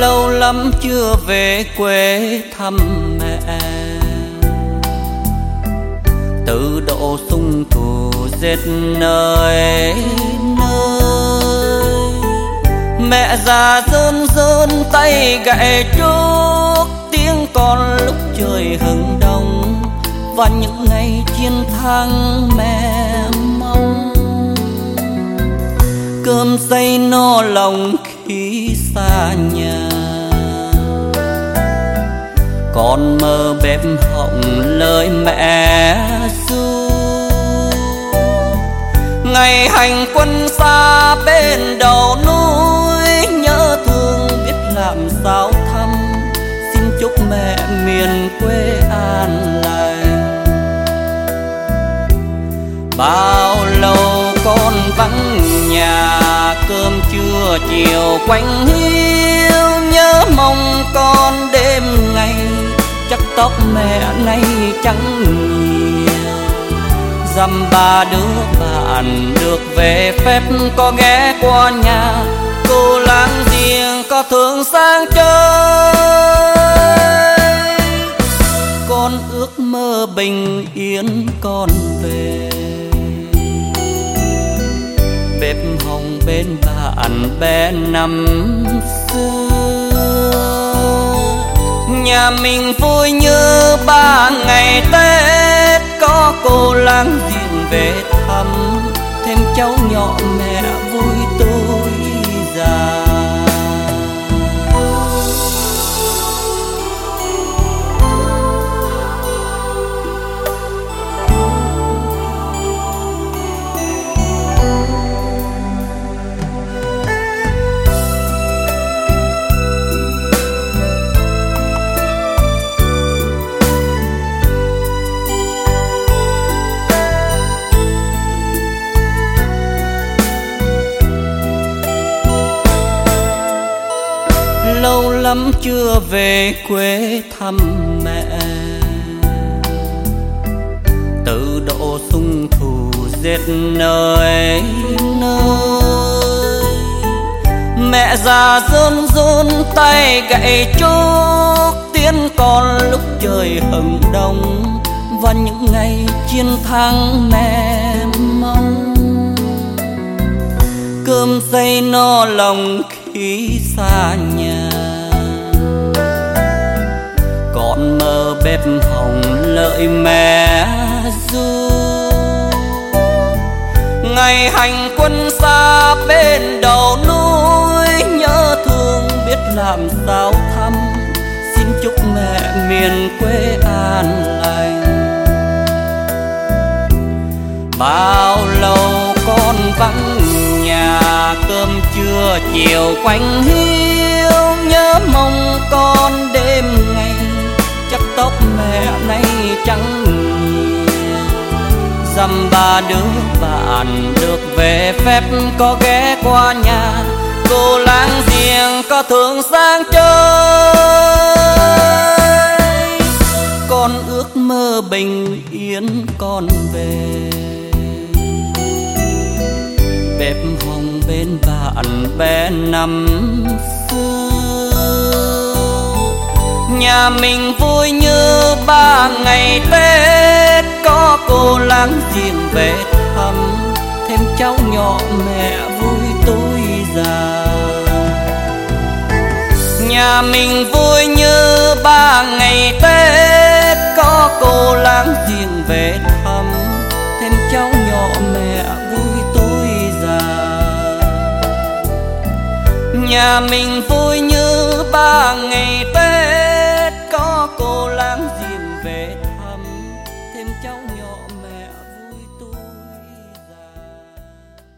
Lâu lắm chưa về quê thăm mẹ, tự độ sung thủ giết nơi nơi. Mẹ già rơn rơn tay gậy trúc, tiếng con lúc trời hừng đông và những ngày chiến thắng mẹ mong. Cơm xây no lòng khi xa nhà, con mơ bếp họng lời mẹ ru. Ngày hành quân xa bên đầu núi, nhớ thương biết làm sao thăm. Xin chúc mẹ miền quê an lành. Bao lâu con vắng nhà, cơm trưa chiều quanh hiu. Nhớ mong con đêm ngày, chắc tóc mẹ nay trắng nhiều. Dăm ba đứa bạn được về phép, có ghé qua nhà cô láng giềng có thường sang chơi. Con ước mơ bình yên con về, bếp hồng bên bạn bè năm xưa. Nhà mình vui như ba ngày Tết, có cô láng giềng về thăm. Thêm cháu nhỏ mẹ vui tôi già. Lâu lắm chưa về quê thăm mẹ, tự độ sung thủ giết nơi nơi. Mẹ già rơn rơn tay gậy trúc, tiếng con lúc trời hừng đông và những ngày chiến thắng mẹ mong. Cơm xây no lòng khi xa nhà, con mơ bếp hồng lợi mẹ ru. Ngày hành quân xa bên đầu núi, nhớ thương biết làm sao thăm. Xin chúc mẹ miền quê an lành. Bao lâu con vắng nhà, cơm trưa chiều quanh hiu. Nhớ mong con đêm ngày, chắc tóc mẹ nay trắng nhiều. Dăm ba đứa bạn được về phép, có ghé qua nhà cô láng giềng có thường sang chơi. Con ước mơ bình yên con về, bếp hồng bên bạn bè năm xưa. Nhà mình vui như ba ngày Tết, có cô láng giềng về thăm. Thêm cháu nhỏ mẹ vui tôi già. Nhà mình vui như ba ngày Tết, có cô láng giềng về thăm. Thêm cháu nhỏ mẹ vui tôi già. Nhà mình vui như ba ngày Tết,